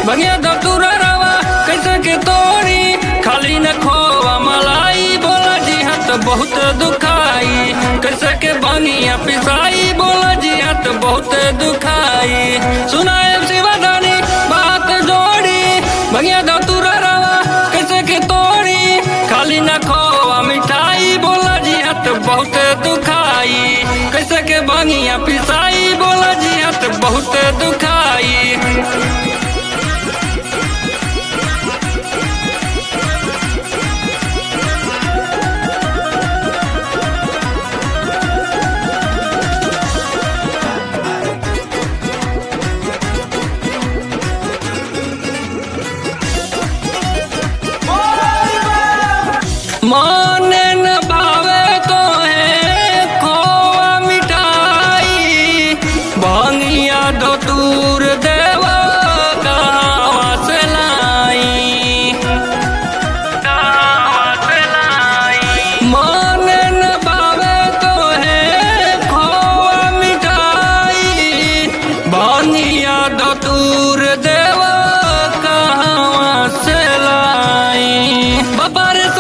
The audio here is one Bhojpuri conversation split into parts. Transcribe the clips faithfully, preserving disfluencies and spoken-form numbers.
भंगिया धतूरा रवा कैसे के तोड़ी खाली न खोवा मलाई बोला जी हाथ बहुत दुखाई कैसे के भंगिया पिसाई बोला जी हाथ बहुत दुखाई सुनाए शिवदानी बात जोड़ी भंगिया धतूरा रवा कैसे के तोड़ी खाली न खोवा मिठाई बोला जी हाथ बहुत दुखाई कैसे के भंगिया पिसाई बोला जी हाथ बहुत दुखाई। माने न भावे तो है खोआ मिठाई भंगिया धतूर देवा कहाँ से लाई कहाँ से लाई माने न भावे तो है खोआ मिठाई भंगिया धतूर देवा कहाँ से लाई बाबा रे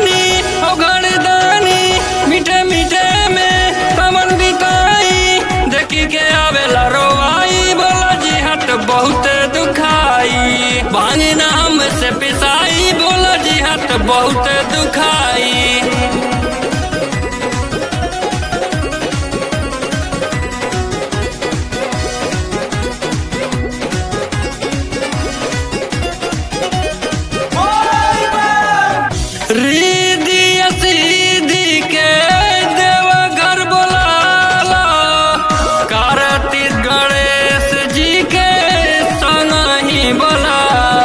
मीठे मीठे में समन बिताई देखी के आवेला रोवाई बोला जी हाथ बहुत दुखाई भांगी नाम से पिसाई बोला जी हाथ बहुत दुखाई। रिद्धि सीधी के देवा घर बोला कार्तिक गणेश जी के संग ही बोला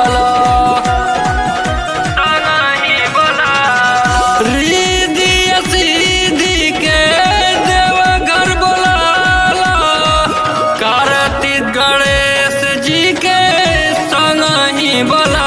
संग ही बोला रिद्धि सीधी के देवा घर बोला कार्तिक गणेश जी के संग ही बोला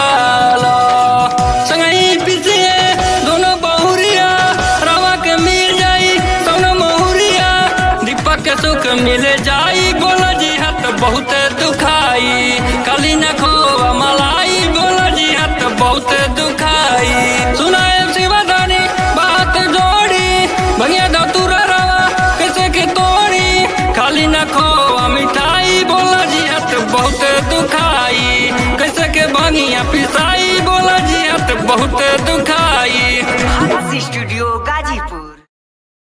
सुख मिल जाई बोला जी हाथ बहुत दुखाई खाली न खोवा मलाई बोला जी हाथ बहुत दुखाई सुनाए शिवदानी बात जोड़ी भंगिया धतूरा रवा कैसे के तोड़ी खाली न खोवा मिठाई बोला जी हाथ बहुत दुखाई कैसे के भंगिया पिसाई बोला जी हाथ बहुत दुखाई। स्टूडियो